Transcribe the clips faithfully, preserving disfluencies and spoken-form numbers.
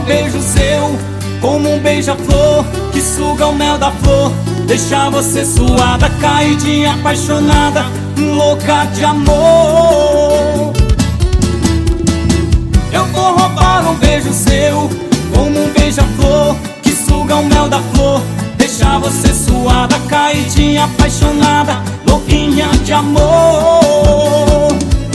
beijo seu, como um beija-flor que suga o mel da flor, deixa você suada, caidinha, apaixonada, louca de amor. Eu vou roubar um beijo seu, como um beija-flor que suga o mel da flor, deixa você suada, caidinha, apaixonada, louquinha de amor.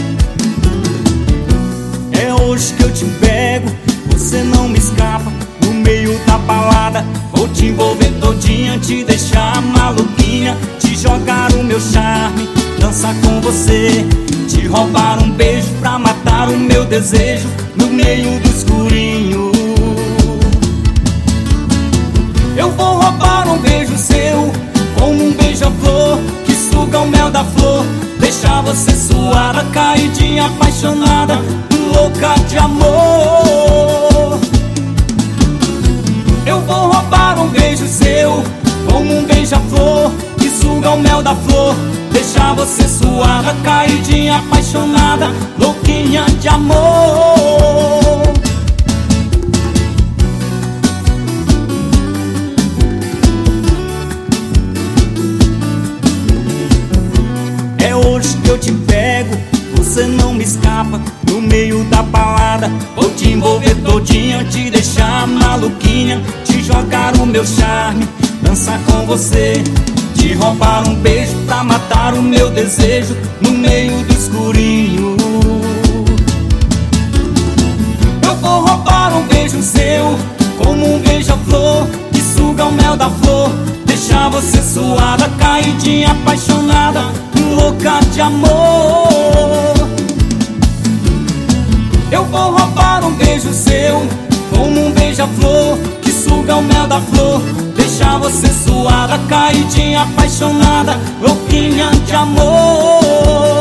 É hoje que eu te pego, você não me escapa. No meio da balada vou te envolver todinha, te deixar maluquinha, te jogar o meu charme, dançar com você, te roubar um beijo pra matar o meu desejo no meio do escurinho. Eu vou roubar um beijo seu, como um beija-flor que suga o mel da flor, deixar você suada, caidinha, apaixonada, louca de amor. Eu vou roubar um beijo seu, como um beija-flor que suga o mel da flor, deixar você suada, caidinha, apaixonada, louquinha de amor. É hoje que eu te pego, você não me escapa. No meio da balada vou te envolver todinha, te deixar maluquinha, te jogar o meu charme, dançar com você, te roubar um beijo pra matar o meu desejo no meio do escurinho. Eu vou roubar um beijo seu, como um beija-flor que suga o mel da flor, deixar você suada, caidinha, apaixonada, louca de amor. Eu vou roubar um beijo seu, como um beija-flor que suga o mel da flor, deixar você suada, caidinha, apaixonada, louquinha de amor.